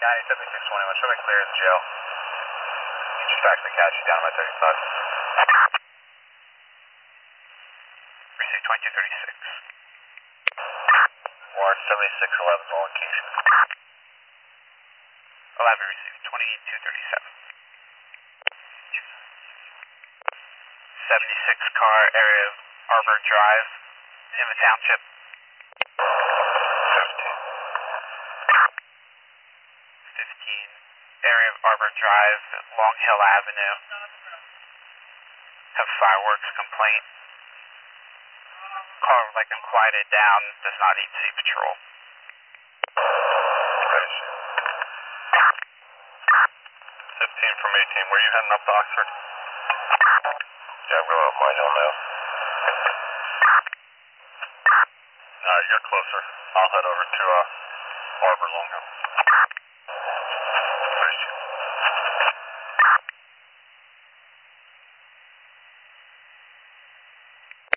7621, show me clear of the jail. You should actually catch you down by 35. Receive 2236. Warrant 7611 on location. 11 received, 2237. 76 car, area of Arbor Drive, in the township. 15, area of Arbor Drive, Long Hill Avenue. Have fireworks complaint. Car would like them quieted down, does not need sea patrol. 15 from 18, where are you heading up to Oxford? Yeah, I'm going up Mine Hill now. Alright, you're closer. I'll head over to Arbor Long Hill.